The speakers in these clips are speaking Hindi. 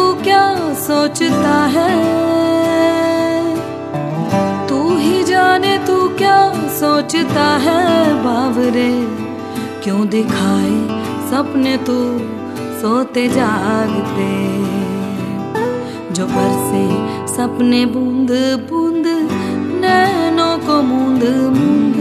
क्या सोचता है, तू ही जाने तू क्या सोचता है। बावरे क्यों दिखाए सपने तू सोते जागते, जो बरसे सपने बूंद बूंद नैनों को मूंद मूंद,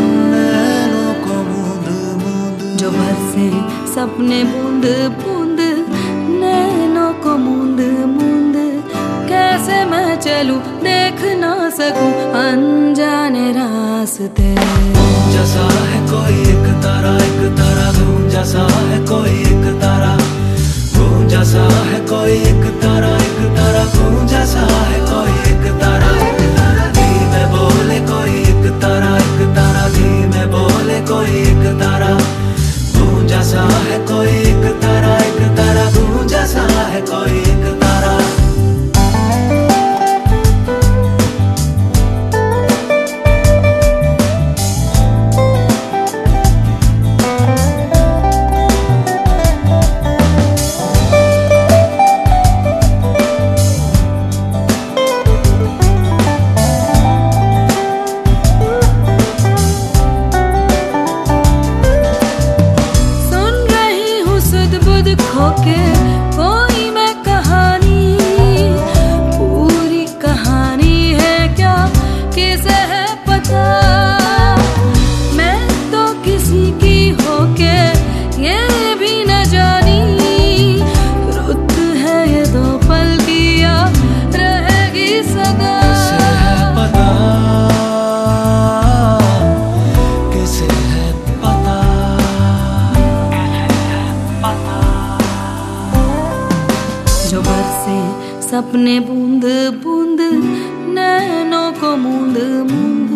जो बरसे सपने बूंद बूंद नैनों को मूंद मूंद। कैसे मैं चलूं देख ना सकूं अनजाने रास्ते। जैसा है कोई एक तारा गूंजा जैसा है कोई एक तारा, गूंजा सा है कोई एक तारा गूंजा सा है कोई एक तारा। धीमे बोले कोई एक तारा धीमे बोले कोई एक तारा, गूंजा सा है कोई एक तारा गूंजा सा है कोई एक तारा। खोके कोई मैं कहानी, पूरी कहानी है क्या किसे है पता। मैं तो किसी की होके ये भी न जानी, रुत है ये दो पल की या रहेगी सदा। किसे है पता, जो बरसे सपने बूंद बूंद नैनों को मूंद मूंद,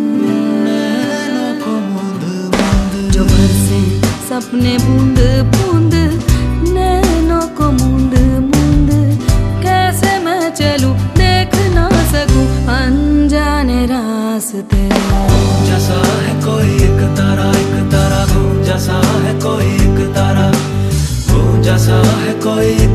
जो बरसे सपने बूंद बूंद नैनों को मूंद मूंद। कैसे मैं चलूं देख ना सकूं अनजाने रास्ते। जैसा है कोई एक तारा गूंजा सा है कोई एक तारा, गूंजा सा है कोई